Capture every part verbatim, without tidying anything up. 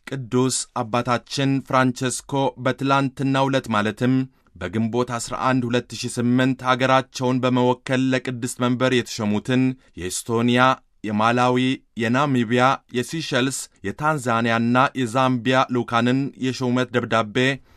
ቅዱስ አባታችን ፍራንቸስኮ በትላንትናው ዕለት ማለትም በግንቦት አስራ አንድ ሁለት ሺህ ስምንት ሀገራቸውን በመወከል ለቅድስት መንበር የተሾሙትን የኤስቶኒያ፣ የማላዊ፣ የናሚቢያ፣ የሲሸልስ፣ የታንዛኒያና የዛምቢያ ልዑካንን የሹመት ደብዳቤ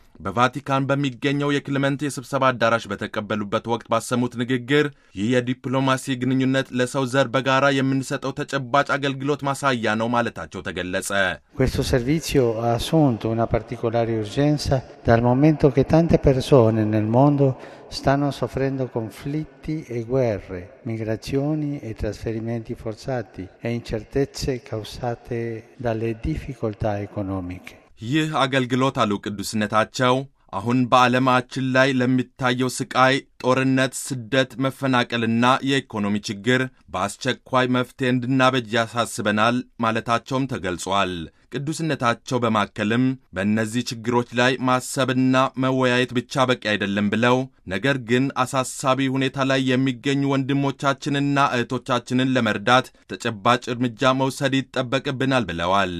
በቫቲካን በሚገኘው የክሌመንት የስብሰባ አዳራሽ በተቀበሉበት ወቅት ባሰሙት ንግግር ይህ የዲፕሎማሲ ግንኙነት ለሰው ዘር በጋራ የምንሰጠው ተጨባጭ አገልግሎት ማሳያ ነው ማለታቸው ተገለጸ። Questo servizio ha assunto una particolare urgenza dal momento che tante persone nel mondo stanno soffrendo conflitti e guerre, migrazioni e trasferimenti forzati e incertezze causate dalle difficoltà economiche. ይህ አገልግሎት አሉ ቅዱስነታቸው አሁን በዓለማችን ላይ ለሚታየው ስቃይ፣ ጦርነት፣ ስደት፣ መፈናቀልና የኢኮኖሚ ችግር በአስቸኳይ መፍትሄ እንድናበጅ ያሳስበናል ማለታቸውም ተገልጿል። ቅዱስነታቸው በማከልም በእነዚህ ችግሮች ላይ ማሰብና መወያየት ብቻ በቂ አይደለም ብለው ነገር ግን አሳሳቢ ሁኔታ ላይ የሚገኙ ወንድሞቻችንና እህቶቻችንን ለመርዳት ተጨባጭ እርምጃ መውሰድ ይጠበቅብናል ብለዋል።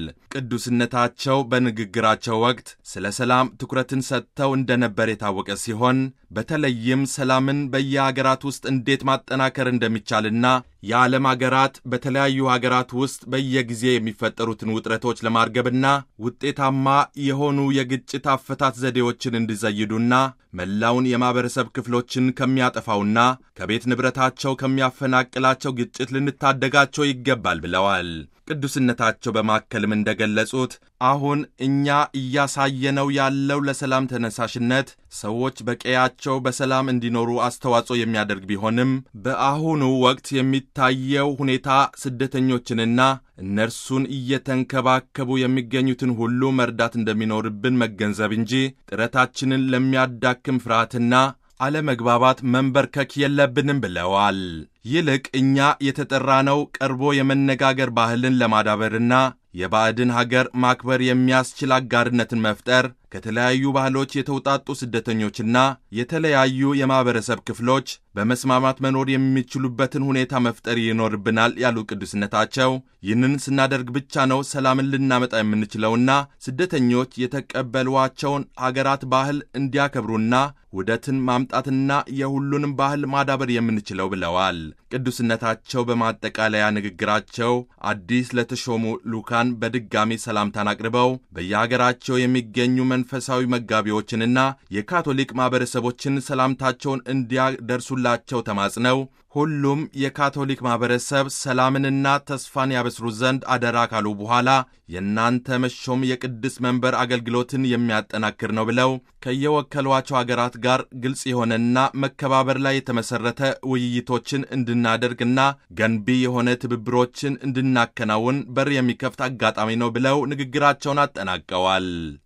ቅዱስነታቸው በንግግራቸው ወቅት ስለ ሰላም ትኩረትን ሰጥተው እንደነበር የታወቀ ሲሆን በተለይም ሰላምን በየሀገራት ውስጥ እንዴት ማጠናከር እንደሚቻልና የዓለም ሀገራት በተለያዩ ሀገራት ውስጥ በየጊዜ የሚፈጠሩትን ውጥረቶች ለማርገብና ውጤታማ የሆኑ የግጭት አፈታት ዘዴዎችን እንዲዘይዱና መላውን የማህበረሰብ ክፍሎችን ከሚያጠፋውና ከቤት ንብረታቸው ከሚያፈናቅላቸው ግጭት ልንታደጋቸው ይገባል ብለዋል። ቅዱስነታቸው በማከልም እንደገለጹት አሁን እኛ እያሳየነው ያለው ለሰላም ተነሳሽነት ሰዎች በቀያቸው በሰላም እንዲኖሩ አስተዋጽኦ የሚያደርግ ቢሆንም በአሁኑ ወቅት የሚታየው ሁኔታ ስደተኞችንና እነርሱን እየተንከባከቡ የሚገኙትን ሁሉ መርዳት እንደሚኖርብን መገንዘብ እንጂ ጥረታችንን ለሚያዳክም ፍርሃትና አለመግባባት መንበርከክ የለብንም ብለዋል። ይልቅ እኛ የተጠራነው ቀርቦ የመነጋገር ባህልን ለማዳበርና የባዕድን ሀገር ማክበር የሚያስችል አጋርነትን መፍጠር ከተለያዩ ባህሎች የተውጣጡ ስደተኞችና የተለያዩ የማህበረሰብ ክፍሎች በመስማማት መኖር የሚችሉበትን ሁኔታ መፍጠር ይኖርብናል ያሉ ቅዱስነታቸው ይህንን ስናደርግ ብቻ ነው ሰላምን ልናመጣ የምንችለውና ስደተኞች የተቀበሏቸውን ሀገራት ባህል እንዲያከብሩና ውህደትን ማምጣትና የሁሉንም ባህል ማዳበር የምንችለው ብለዋል። ቅዱስነታቸው በማጠቃለያ ንግግራቸው አዲስ ለተሾሙ ልዑካን በድጋሚ ሰላምታን አቅርበው በየሀገራቸው የሚገኙ መንፈሳዊ መጋቢዎችንና የካቶሊክ ማህበረሰቦችን ሰላምታቸውን እንዲያደርሱላቸው ተማጽነው ሁሉም የካቶሊክ ማህበረሰብ ሰላምንና ተስፋን ያበስሩ ዘንድ አደራ ካሉ በኋላ የእናንተ መሾም የቅድስት መንበር አገልግሎትን የሚያጠናክር ነው ብለው ከየወከሏቸው አገራት ጋር ግልጽ የሆነና መከባበር ላይ የተመሰረተ ውይይቶችን እንድናደርግና ገንቢ የሆነ ትብብሮችን እንድናከናውን በር የሚከፍት አጋጣሚ ነው ብለው ንግግራቸውን አጠናቀዋል።